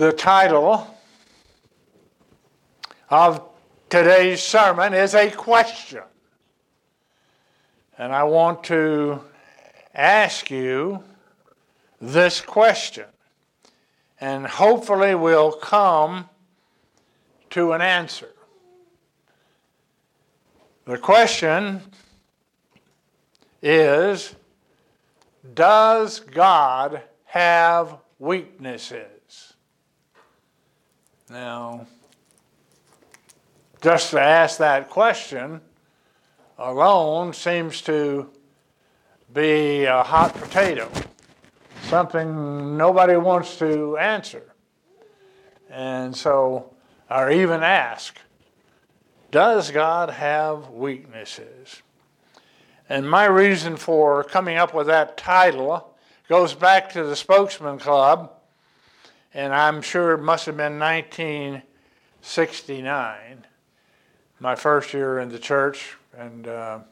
The title of today's sermon is a question. And I want to ask you this question. And hopefully we'll come to an answer. The question is, does God have weaknesses? Now, just to ask that question alone seems to be a hot potato, something nobody wants to answer. And so, or even ask, does God have weaknesses? And my reason for coming up with that title goes back to the Spokesman Club, and I'm sure it must have been 1969, my first year in the church, and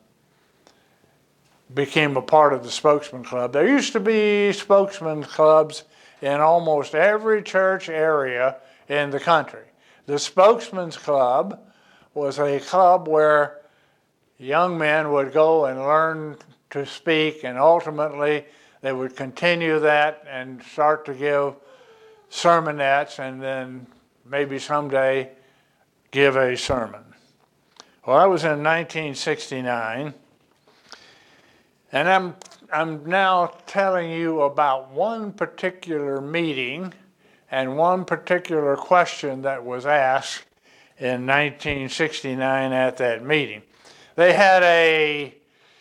became a part of the Spokesman Club. There used to be Spokesman Clubs in almost every church area in the country. The Spokesman's Club was a club where young men would go and learn to speak, and ultimately they would continue that and start to give sermonettes, and then maybe someday give a sermon. Well, that was in 1969, and I'm now telling you about one particular meeting and one particular question that was asked in 1969 at that meeting. They had a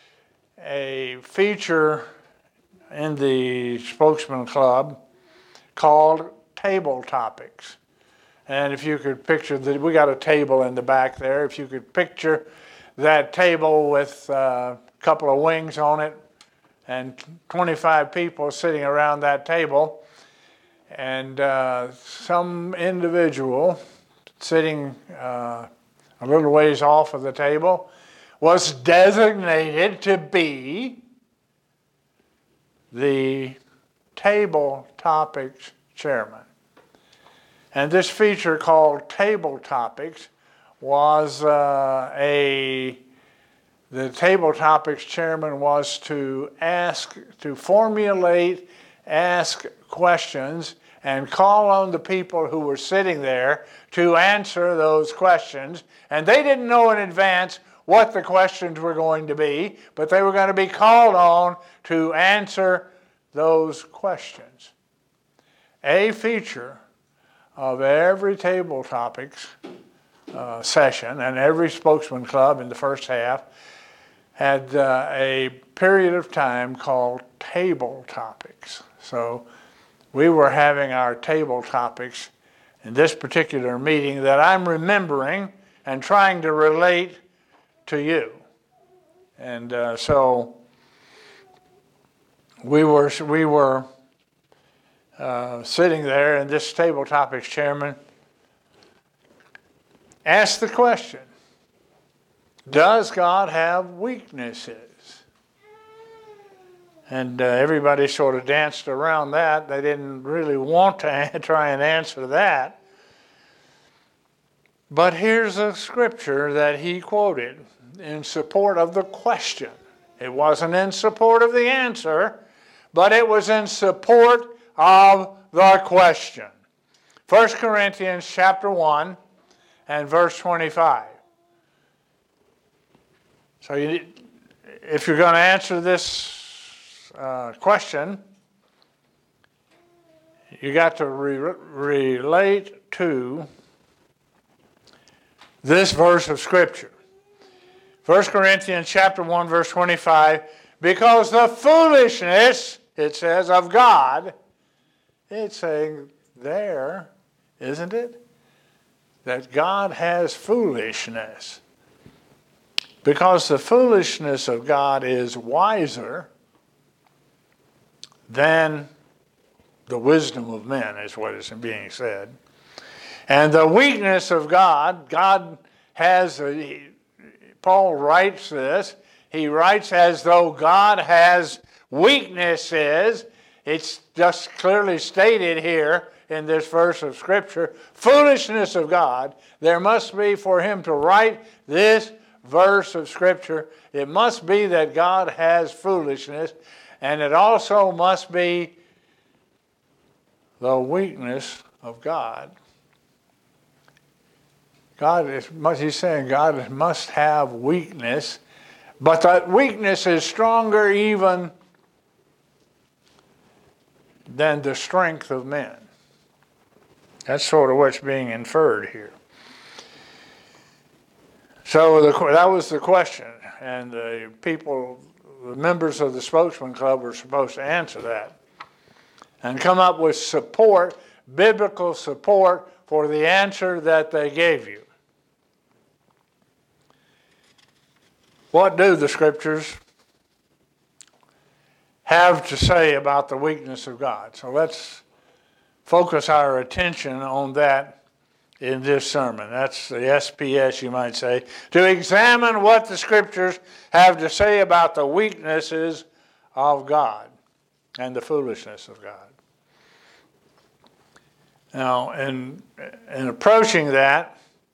feature in the Spokesman Club called Table Topics. And if you could picture that, we got a table in the back there. If you could picture that table with a couple of wings on it and 25 people sitting around that table, and some individual sitting a little ways off of the table was designated to be the Table Topics chairman. And this feature called Table Topics was the Table Topics chairman was to ask questions and call on the people who were sitting there to answer those questions. And they didn't know in advance what the questions were going to be, but they were going to be called on to answer those questions. A feature of every Table Topics session and every Spokesman Club in the first half had a period of time called Table Topics. So we were having our Table Topics in this particular meeting that I'm remembering and trying to relate to you. And so we were sitting there, and this Table Topics chairman asked the question, does God have weaknesses? And everybody sort of danced around that. They didn't really want to try and answer that. But here's a scripture that he quoted in support of the question. It wasn't in support of the answer, but it was in support of the question. 1 Corinthians chapter 1 and verse 25. So if you're going to answer this question, you got to relate to this verse of Scripture. 1 Corinthians chapter 1, verse 25, because the foolishness, it says, of God, it's saying there, isn't it? That God has foolishness. Because the foolishness of God is wiser than the wisdom of men, is what is being said. And the weakness of God, God has, Paul writes this, he writes as though God has weaknesses It's just clearly stated here in this verse of Scripture, foolishness of God. There must be, for him to write this verse of Scripture, it must be that God has foolishness, and it also must be the weakness of God. He's saying God must have weakness, but that weakness is stronger even than the strength of men. That's sort of what's being inferred here. So that was the question, and the members of the Spokesman Club were supposed to answer that and come up with support, biblical support for the answer that they gave you. What do the Scriptures have to say about the weakness of God? So let's focus our attention on that in this sermon. That's the SPS, you might say, to examine what the Scriptures have to say about the weaknesses of God and the foolishness of God. Now, in approaching that,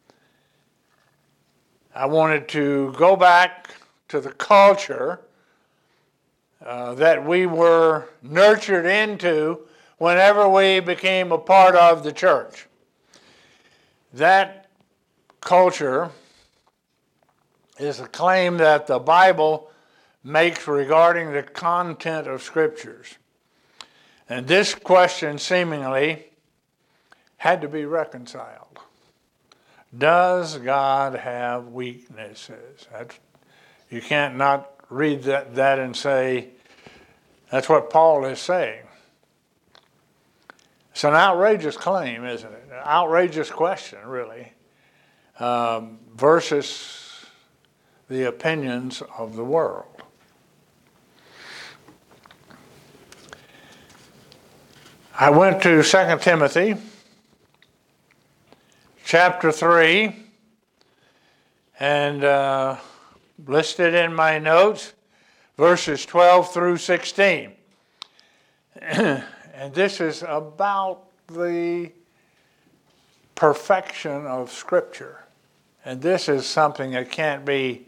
I wanted to go back to the culture that we were nurtured into whenever we became a part of the church. That culture is a claim that the Bible makes regarding the content of Scriptures. And this question seemingly had to be reconciled. Does God have weaknesses? You can't not read that and say, that's what Paul is saying. It's an outrageous claim, isn't it? An outrageous question, really, versus the opinions of the world. I went to 2 Timothy chapter 3 and listed in my notes verses 12 through 16. And this is about the perfection of Scripture. And this is something that can't be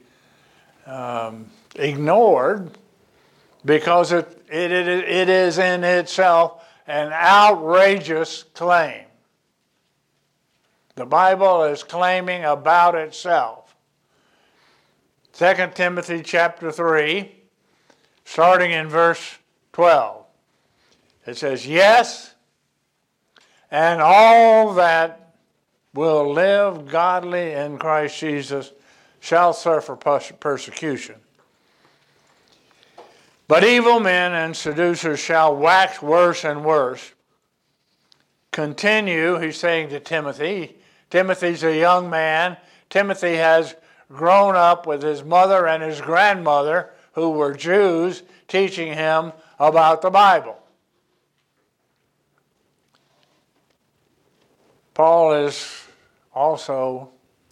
ignored because it is in itself an outrageous claim. The Bible is claiming about itself. 2 Timothy chapter 3, starting in verse 12. It says, yes, and all that will live godly in Christ Jesus shall suffer persecution. But evil men and seducers shall wax worse and worse. Continue, he's saying to Timothy. Timothy's a young man. Timothy has grown up with his mother and his grandmother, who were Jews, teaching him about the Bible. Paul is also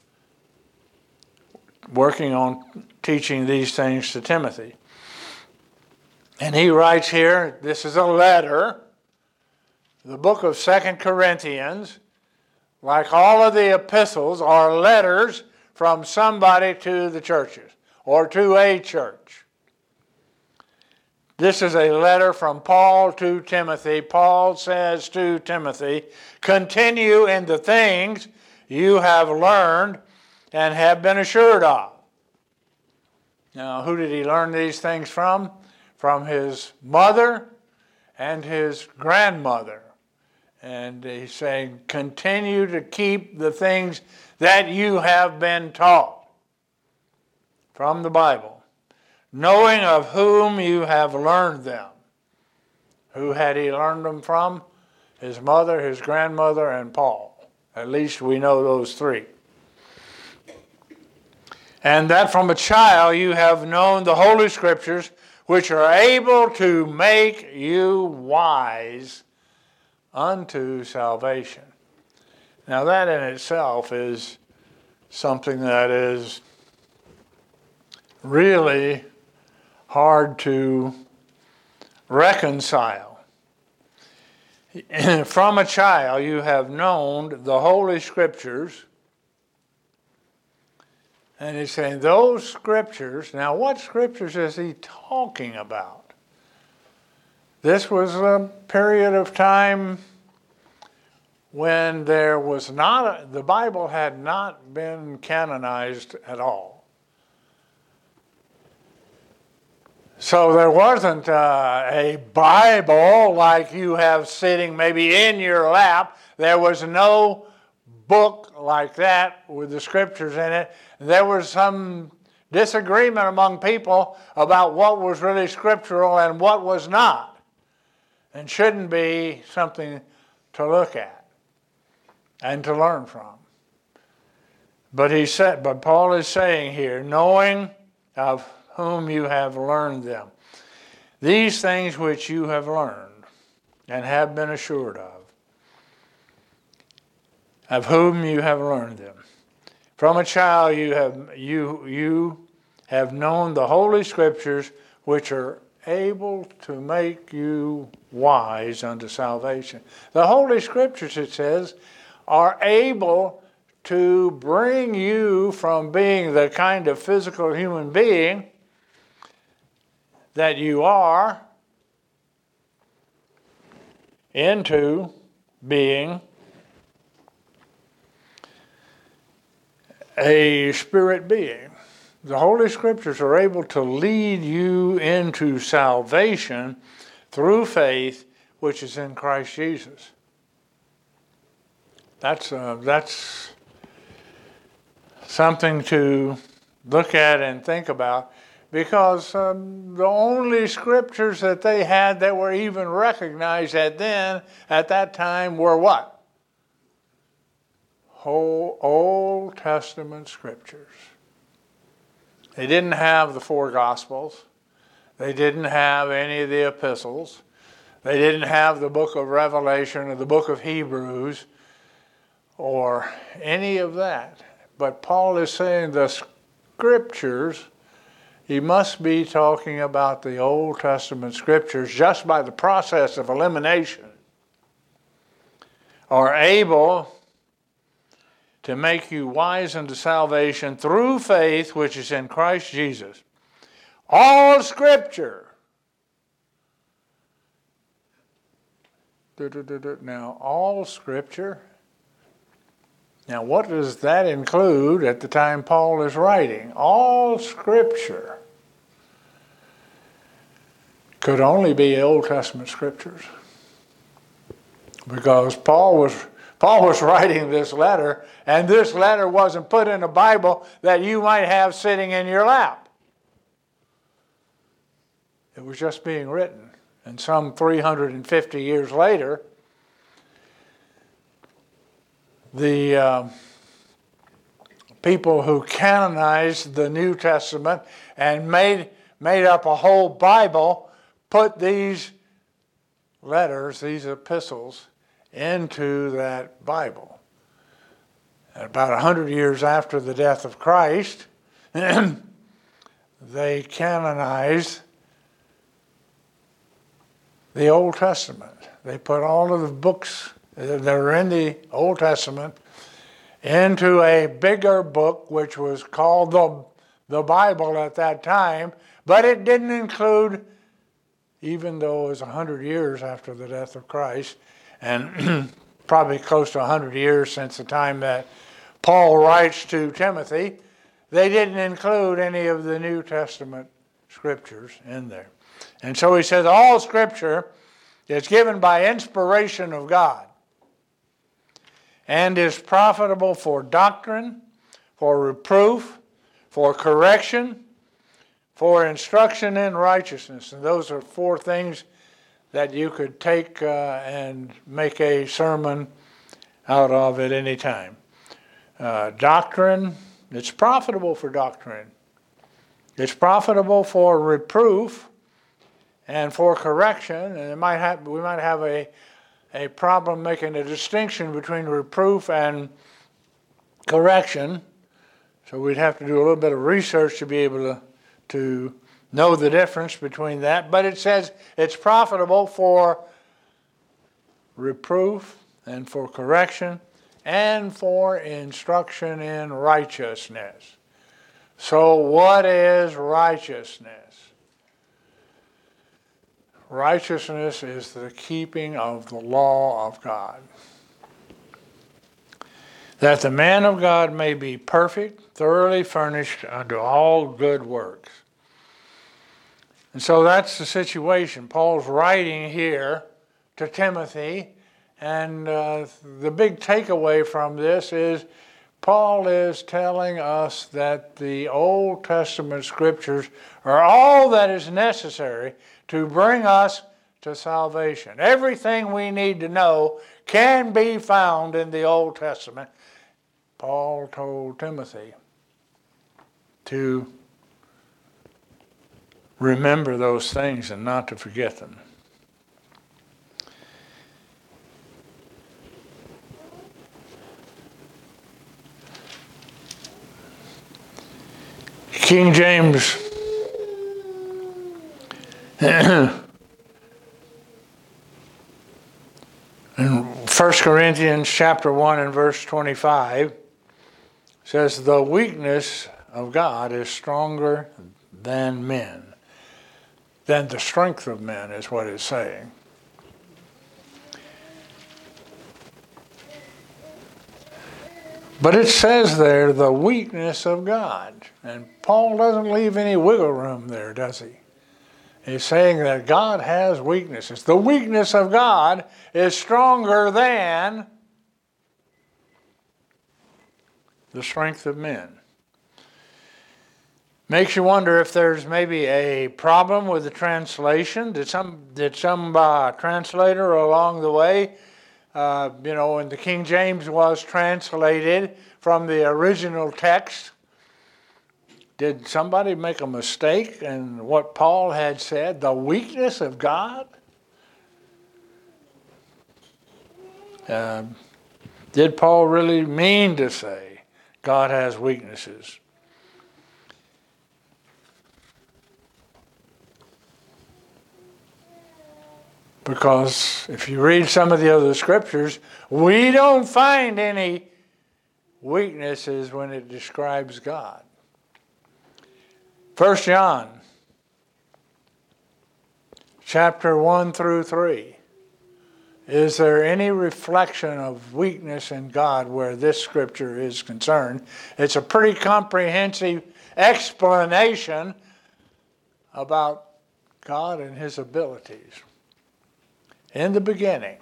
working on teaching these things to Timothy. And he writes here, this is a letter, the book of 2 Corinthians, like all of the epistles, are letters from somebody to the churches, or to a church. This is a letter from Paul to Timothy. Paul says to Timothy, continue in the things you have learned and have been assured of. Now, who did he learn these things from? From his mother and his grandmother. And he's saying, continue to keep the things that you have been taught from the Bible, knowing of whom you have learned them. Who had he learned them from? His mother, his grandmother, and Paul. At least we know those three. And that from a child you have known the Holy Scriptures, which are able to make you wise unto salvation. Now that in itself is something that is really hard to reconcile. From a child you have known the Holy Scriptures. And he's saying those Scriptures, now what Scriptures is he talking about? This was a period of time when there was not, the Bible had not been canonized at all. So there wasn't a Bible like you have sitting maybe in your lap. There was no book like that with the Scriptures in it. There was some disagreement among people about what was really scriptural and what was not, and shouldn't be something to look at and to learn from. But Paul is saying here, knowing of whom you have learned them, these things which you have learned and have been assured of whom you have learned them. From a child you have known the Holy Scriptures, which are able to make you wise unto salvation. The Holy Scriptures, it says, are able to bring you from being the kind of physical human being that you are into being a spirit being. The Holy Scriptures are able to lead you into salvation through faith, which is in Christ Jesus. That's something to look at and think about, because the only Scriptures that they had that were even recognized at that time were what? Whole Old Testament Scriptures. They didn't have the 4 Gospels. They didn't have any of the epistles. They didn't have the book of Revelation or the book of Hebrews or any of that. But Paul is saying the Scriptures, he must be talking about the Old Testament Scriptures, just by the process of elimination, are able to make you wise unto salvation through faith which is in Christ Jesus. All Scripture. Now, all Scripture. Now, what does that include at the time Paul is writing? All Scripture could only be Old Testament Scriptures, because Paul was writing this letter, and this letter wasn't put in a Bible that you might have sitting in your lap. It was just being written. And some 350 years later, the people who canonized the New Testament and made up a whole Bible put these letters, these epistles, into that Bible. And about 100 years after the death of Christ, they canonized the Old Testament. They put all of the books that are in the Old Testament into a bigger book, which was called the Bible at that time, but it didn't include, even though it was 100 years after the death of Christ, and probably close to 100 years since the time that Paul writes to Timothy, they didn't include any of the New Testament Scriptures in there. And so he says all Scripture is given by inspiration of God and is profitable for doctrine, for reproof, for correction, for instruction in righteousness. And those are 4 things that you could take and make a sermon out of at any time. Doctrine, it's profitable for doctrine. It's profitable for reproof and for correction. And we might have a problem making a distinction between reproof and correction. So we'd have to do a little bit of research to be able to know the difference between that. But it says it's profitable for reproof, and for correction, and for instruction in righteousness. So what is righteousness? Righteousness is the keeping of the law of God, that the man of God may be perfect, thoroughly furnished unto all good works. And so that's the situation. Paul's writing here to Timothy, and the big takeaway from this is Paul is telling us that the Old Testament scriptures are all that is necessary to bring us to salvation. Everything we need to know can be found in the Old Testament. Paul told Timothy to remember those things and not to forget them. King James in 1 Corinthians chapter 1 and verse 25 says, the weakness of God is stronger than men. Than the strength of men is what it's saying. But it says there, the weakness of God. And Paul doesn't leave any wiggle room there, does he? He's saying that God has weaknesses. The weakness of God is stronger than the strength of men. Makes you wonder if there's maybe a problem with the translation. Did some translator along the way, when the King James was translated from the original text, did somebody make a mistake in what Paul had said, the weakness of God? Did Paul really mean to say God has weaknesses? Because if you read some of the other scriptures, we don't find any weaknesses when it describes God. 1 John chapter 1 through 3. Is there any reflection of weakness in God where this scripture is concerned? It's a pretty comprehensive explanation about God and his abilities. In the beginning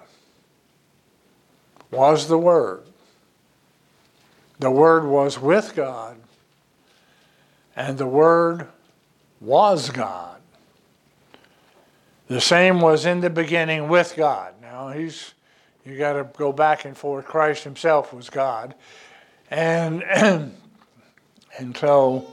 was the Word. The Word was with God, and the Word was God. The same was in the beginning with God. Now, you got to go back and forth. Christ himself was God. And so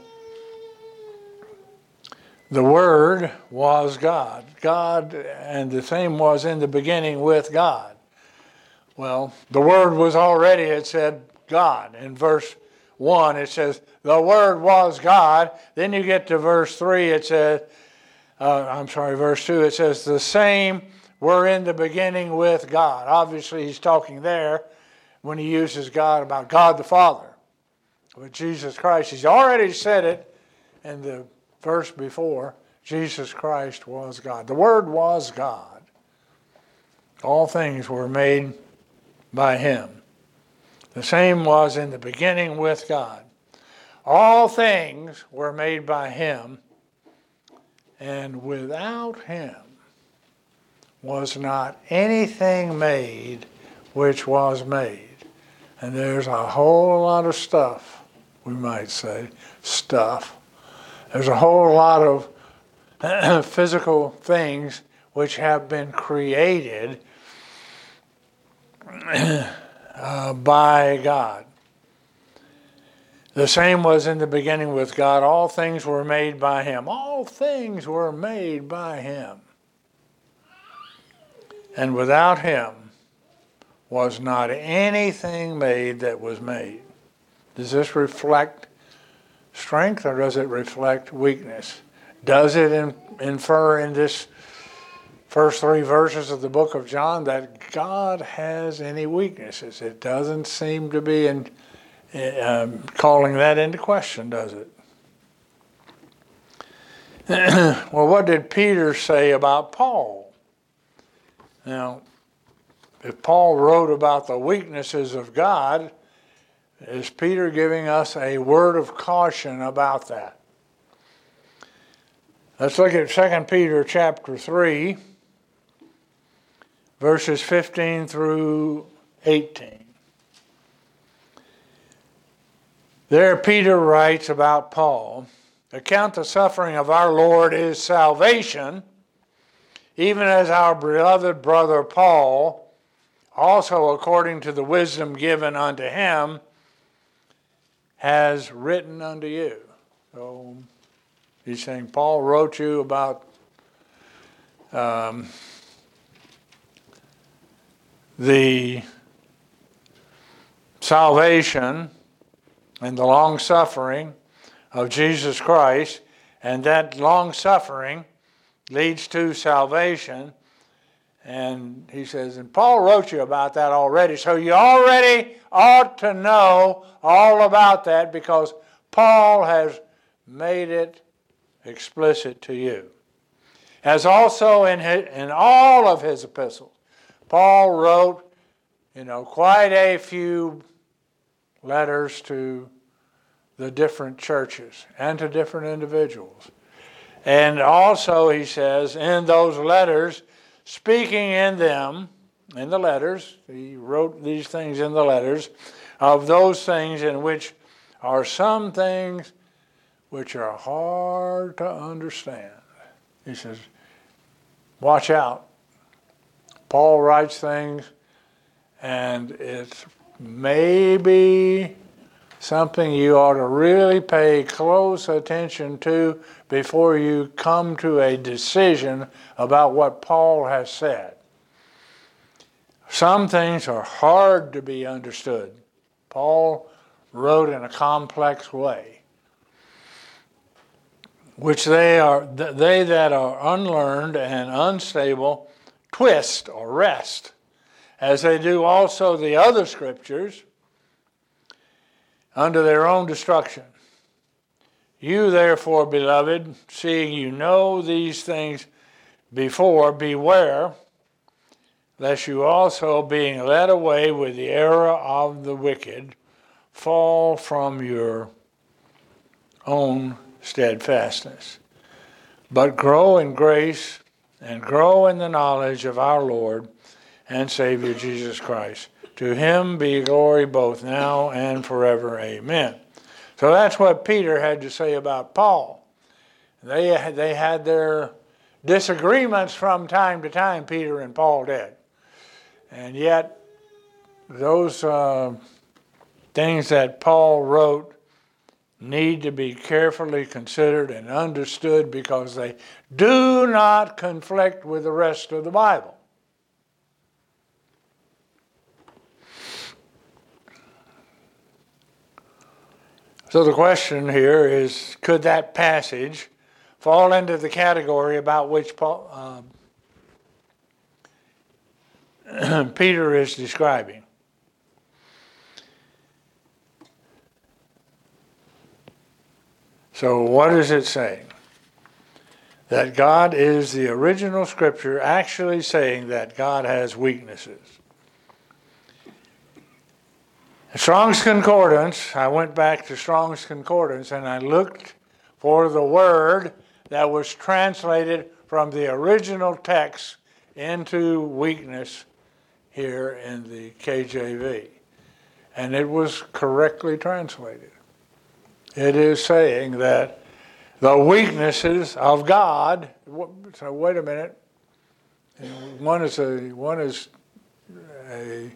the Word was God. God, and the same was in the beginning with God. Well, the Word was already, it said, God. In verse 1, it says, the Word was God. Then you get to verse 3, it says, verse 2, it says, the same were in the beginning with God. Obviously, he's talking there when he uses God about God the Father. With Jesus Christ, he's already said it in the verse before, Jesus Christ was God. The Word was God. All things were made by him. The same was in the beginning with God. All things were made by him, and without him was not anything made which was made. And there's a whole lot of stuff, we might say, There's a whole lot of physical things which have been created by God. The same was in the beginning with God. All things were made by him. All things were made by him. And without him was not anything made that was made. Does this reflect strength or does it reflect weakness? Does it infer in this first 3 verses of the book of John that God has any weaknesses. It doesn't seem to be calling that into question, does it? Well, what did Peter say about Paul? Now, if Paul wrote about the weaknesses of God, is Peter giving us a word of caution about that? Let's look at 2 Peter chapter 3, verses 15 through 18. There Peter writes about Paul, "Account the suffering of our Lord is salvation, even as our beloved brother Paul, also according to the wisdom given unto him, has written unto you." So he's saying Paul wrote you about the salvation and the long suffering of Jesus Christ, and that long suffering leads to salvation. And he says, and Paul wrote you about that already, so you already ought to know all about that because Paul has made it explicit to you. As also in all of his epistles, Paul wrote, quite a few letters to the different churches and to different individuals. And also, he says, in those letters, speaking in them, in the letters, he wrote these things in the letters, of those things in which are some things which are hard to understand. He says, watch out. Paul writes things, and it's maybe something you ought to really pay close attention to before you come to a decision about what Paul has said. Some things are hard to be understood. Paul wrote in a complex way, which they that are unlearned and unstable twist or wrest, as they do also the other scriptures, unto their own destruction. You therefore, beloved, seeing you know these things before, beware, lest you also, being led away with the error of the wicked, fall from your own steadfastness. But grow in grace and grow in the knowledge of our Lord and Savior Jesus Christ. To him be glory both now and forever. Amen. So that's what Peter had to say about Paul. They had their disagreements from time to time, Peter and Paul did. And yet, those things that Paul wrote need to be carefully considered and understood because they do not conflict with the rest of the Bible. So the question here is, could that passage fall into the category about which Peter is describing? So what is it saying? That God is the original scripture actually saying that God has weaknesses. Strong's Concordance, I went back to Strong's Concordance and I looked for the word that was translated from the original text into weakness here in the KJV. And it was correctly translated. It is saying that the weaknesses of God, so wait a minute, one is a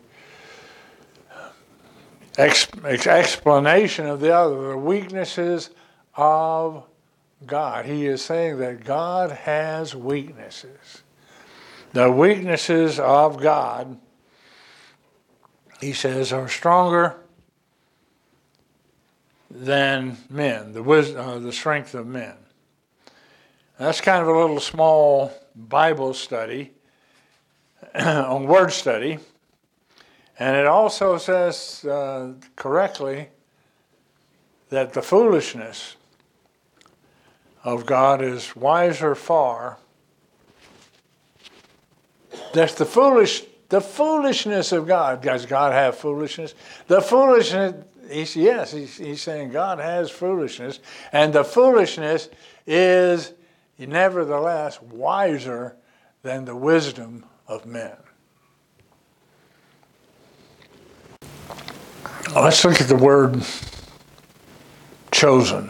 explanation of the other, the weaknesses of God. He is saying that God has weaknesses. The weaknesses of God, he says, are stronger than men, the strength of men. That's kind of a little small Bible study on word study. And it also says correctly that the foolishness of God is wiser far. That's the foolishness of God. Does God have foolishness? The foolishness, he's saying God has foolishness. And the foolishness is nevertheless wiser than the wisdom of men. Let's look at the word chosen.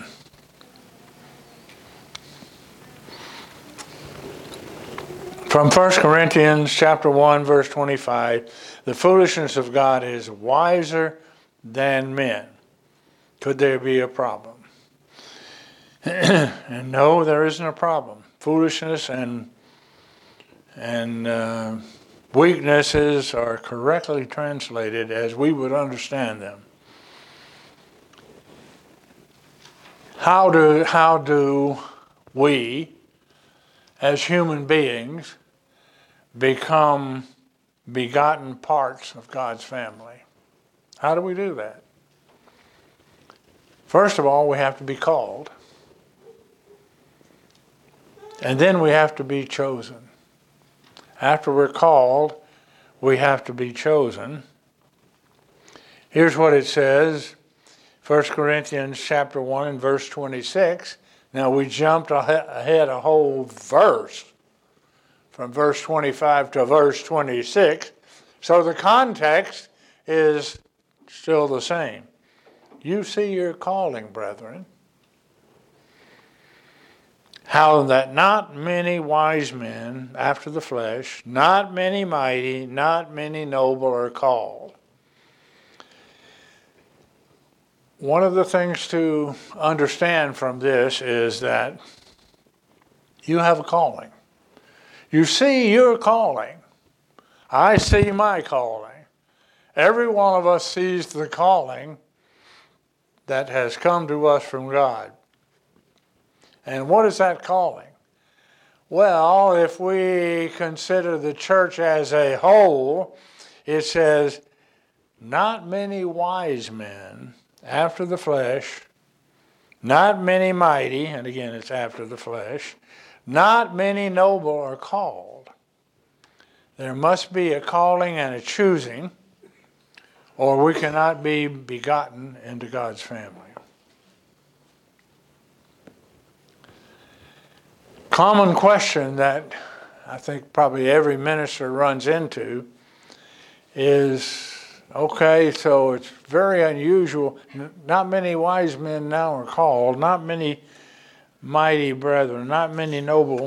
From 1 Corinthians chapter 1, verse 25, the foolishness of God is wiser than men. Could there be a problem? And no, there isn't a problem. Foolishness and weaknesses are correctly translated as we would understand them. How do we, as human beings, become begotten parts of God's family? How do we do that? First of all, we have to be called. And then we have to be chosen. After we're called, we have to be chosen. Here's what it says, 1 Corinthians chapter 1 and verse 26. Now we jumped ahead a whole verse from verse 25 to verse 26. So the context is still the same. You see your calling, brethren. How that not many wise men after the flesh, not many mighty, not many noble are called. One of the things to understand from this is that you have a calling. You see your calling. I see my calling. Every one of us sees the calling that has come to us from God. And what is that calling? Well, if we consider the church as a whole, it says, not many wise men after the flesh, not many mighty, and again it's after the flesh, not many noble are called. There must be a calling and a choosing, or we cannot be begotten into God's family. Common question that I think probably every minister runs into is, okay, so it's very unusual. Not many wise men now are called, not many mighty brethren, not many noble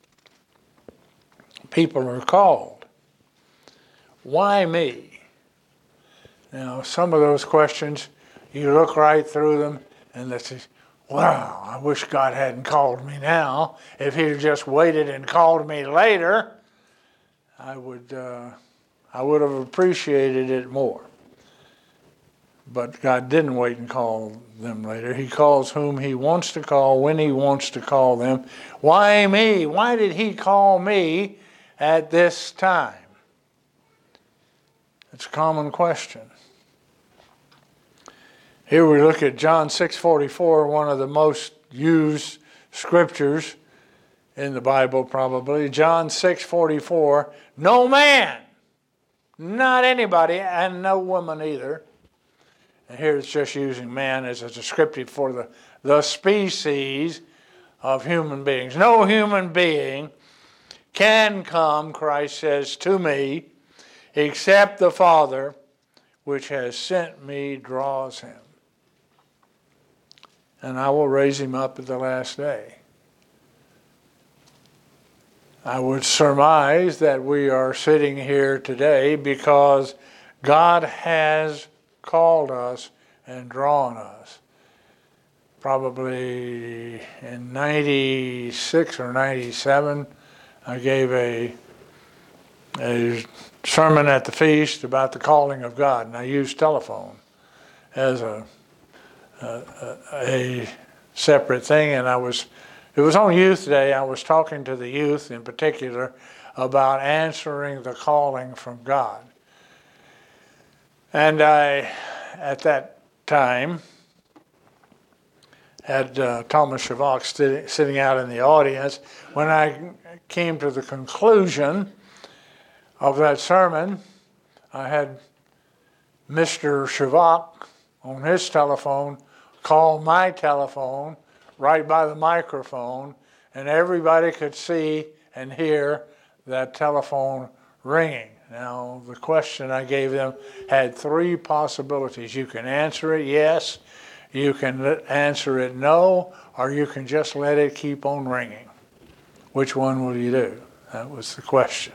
people are called. Why me? Now, some of those questions, you look right through them and let's say, wow, I wish God hadn't called me now. If he'd just waited and called me later, I would have appreciated it more. But God didn't wait and call them later. He calls whom he wants to call, when he wants to call them. Why me? Why did he call me at this time? It's a common question. Here we look at John 6:44, one of the most used scriptures in the Bible probably. John 6:44, no man, not anybody, and no woman either. And here it's just using man as a descriptive for the species of human beings. No human being can come, Christ says, to me, except the Father which has sent me draws him. And I will raise him up at the last day. I would surmise that we are sitting here today because God has called us and drawn us. Probably in 96 or 97, I gave a sermon at the feast about the calling of God, and I used telephone as a separate thing, and I was It was on Youth Day. I was talking to the youth in particular about answering the calling from God. And I, at that time, had Thomas Shavak sitting out in the audience. When I came to the conclusion of that sermon, I had Mr. Shavak on his telephone call my telephone right by the microphone, and everybody could see and hear that telephone ringing. Now, the question I gave them had three possibilities. You can answer it yes, you can answer it no, or you can just let it keep on ringing. Which one will you do? That was the question.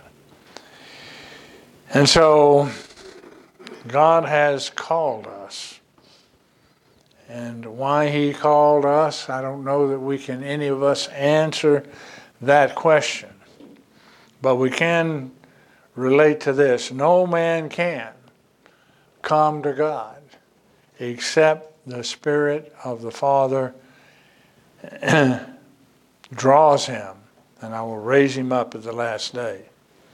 And so, God has called us. And why he called us, I don't know that we can, any of us, answer that question. But we can relate to this. No man can come to God except the Spirit of the Father draws him, and I will raise him up at the last day.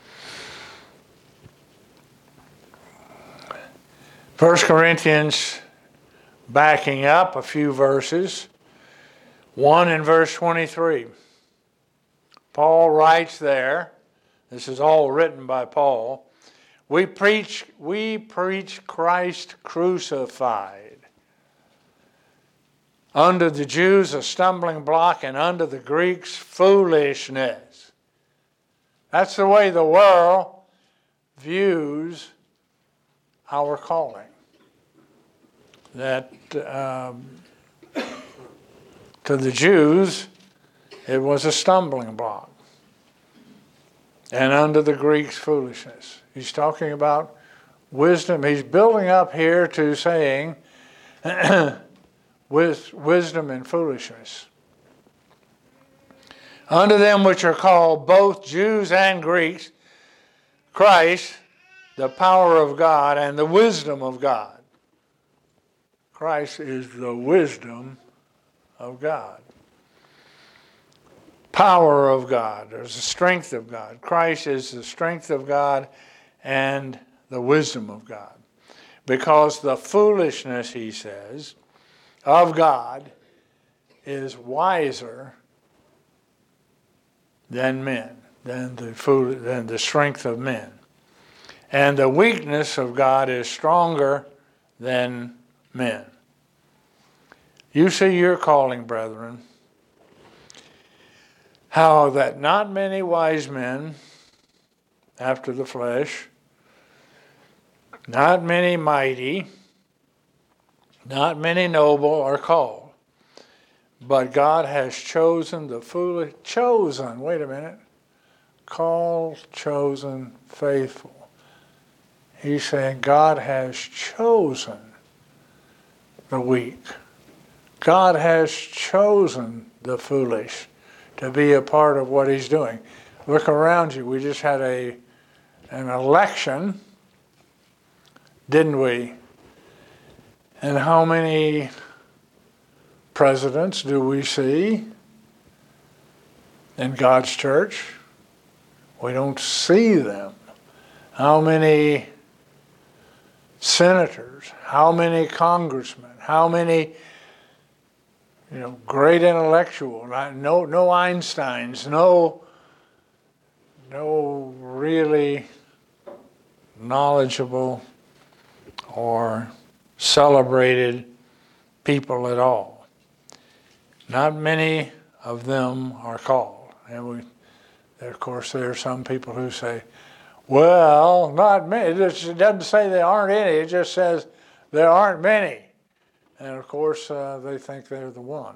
1 Corinthians, backing up a few verses, 1 in verse 23. Paul writes there, this is all written by Paul, we preach Christ crucified. Unto the Jews a stumbling block, and unto the Greeks foolishness. That's the way the world views our calling. That to the Jews, it was a stumbling block. And unto the Greeks, foolishness. He's talking about wisdom. He's building up here to saying with wisdom and foolishness. Unto them which are called both Jews and Greeks, Christ, the power of God and the wisdom of God. Christ is the wisdom of God. Power of God. There's the strength of God. Christ is the strength of God and the wisdom of God. Because the foolishness, he says, of God is wiser than men, than the strength of men. And the weakness of God is stronger than men. You see your calling, brethren, how that not many wise men after the flesh, not many mighty, not many noble are called, but God has chosen the foolish, called, chosen, faithful. He's saying God has chosen the weak. God has chosen the foolish to be a part of what he's doing. Look around you. We just had an election, didn't we? And how many presidents do we see in God's church? We don't see them. How many senators? How many congressmen? How many great intellectual? No Einsteins. No really knowledgeable or celebrated people at all. Not many of them are called. And of course, there are some people who say, well, not many. It doesn't say there aren't any. It just says there aren't many. And of course, they think they're the one.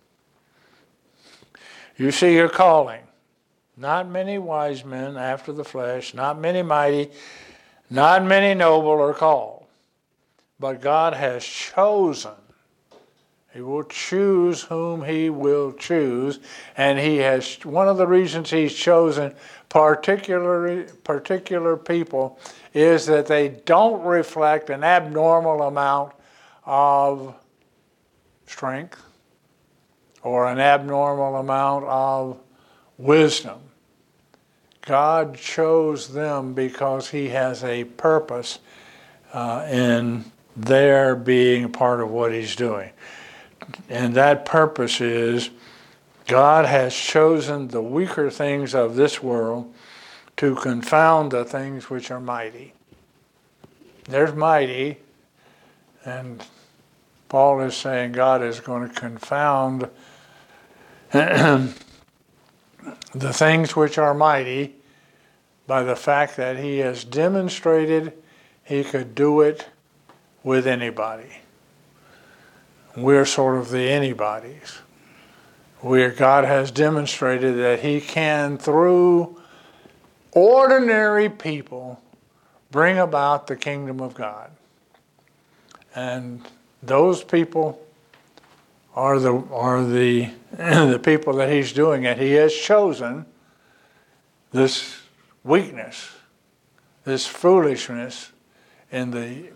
You see your calling. Not many wise men after the flesh, not many mighty, not many noble are called. But God has chosen. He will choose whom he will choose. And he has, one of the reasons he's chosen particular people is that they don't reflect an abnormal amount of strength or an abnormal amount of wisdom. God chose them because He has a purpose in their being part of what He's doing. And that purpose is God has chosen the weaker things of this world to confound the things which are mighty. There's mighty, and Paul is saying God is going to confound the things which are mighty by the fact that He has demonstrated He could do it with anybody. We're sort of the anybody's. God has demonstrated that He can, through ordinary people, bring about the kingdom of God. And those people are the the people that He's doing it. He has chosen this weakness, this foolishness in the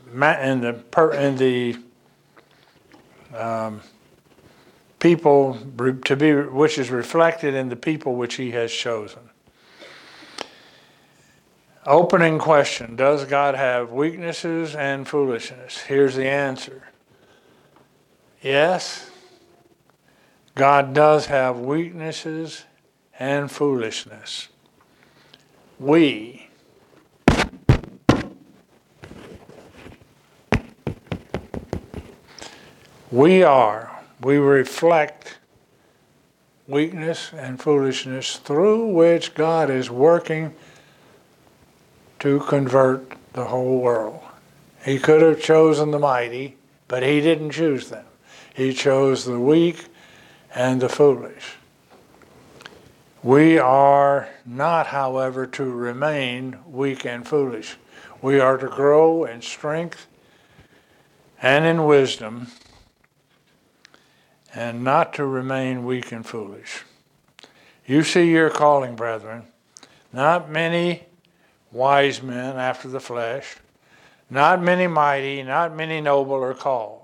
people to be, which is reflected in the people which He has chosen. Opening question: does God have weaknesses and foolishness? Here's the answer. Yes, God does have weaknesses and foolishness. We reflect weakness and foolishness through which God is working to convert the whole world. He could have chosen the mighty, but He didn't choose them. He chose the weak and the foolish. We are not, however, to remain weak and foolish. We are to grow in strength and in wisdom, and not to remain weak and foolish. You see your calling, brethren. Not many wise men after the flesh, not many mighty, not many noble are called.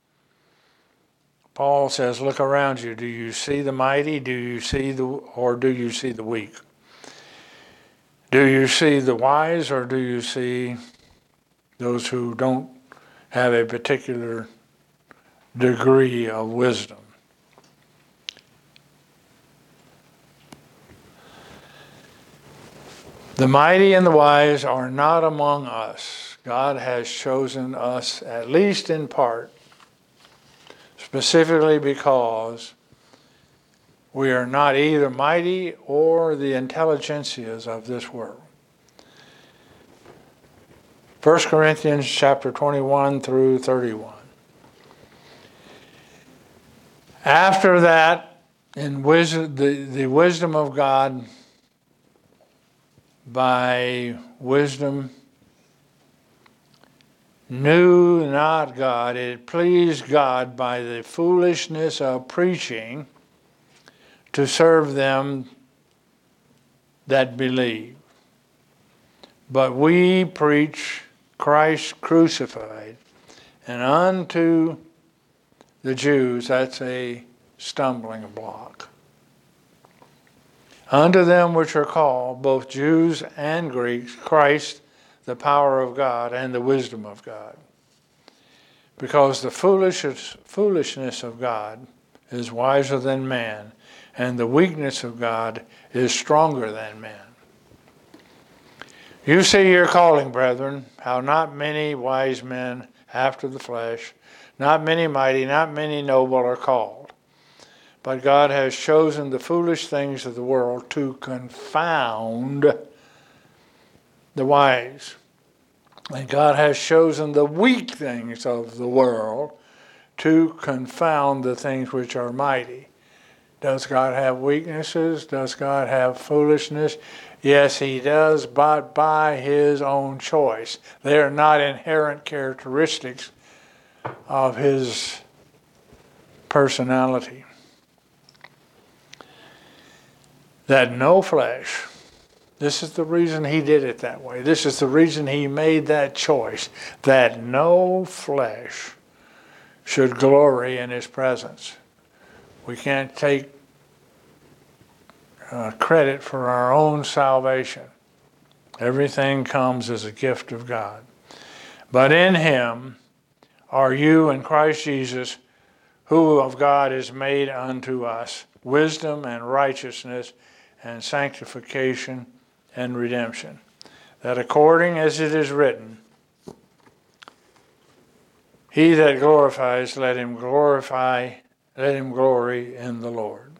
Paul says, look around you. Do you see the mighty? Do you see the weak? Do you see the wise, or do you see those who don't have a particular degree of wisdom? The mighty and the wise are not among us. God has chosen us, at least in part, specifically because we are not either mighty or the intelligentsias of this world. 1 Corinthians chapter 21 through 31. After that, in wisdom, the wisdom of God, by wisdom, knew not God. It pleased God by the foolishness of preaching to serve them that believe. But we preach Christ crucified, and unto the Jews that's a stumbling block. Unto them which are called, both Jews and Greeks, Christ, the power of God and the wisdom of God. Because the foolishness of God is wiser than man, and the weakness of God is stronger than man. You see your calling, brethren, how not many wise men after the flesh, not many mighty, not many noble are called. But God has chosen the foolish things of the world to confound the wise. And God has chosen the weak things of the world to confound the things which are mighty. Does God have weaknesses? Does God have foolishness? Yes, He does, but by His own choice. They are not inherent characteristics of His personality. That no flesh, this is the reason He did it that way. This is the reason He made that choice, that no flesh should glory in His presence. We can't take credit for our own salvation. Everything comes as a gift of God. But in him are you in Christ Jesus, who of God is made unto us wisdom and righteousness and sanctification and redemption, that according as it is written, he that glorifies, let him glory in the Lord.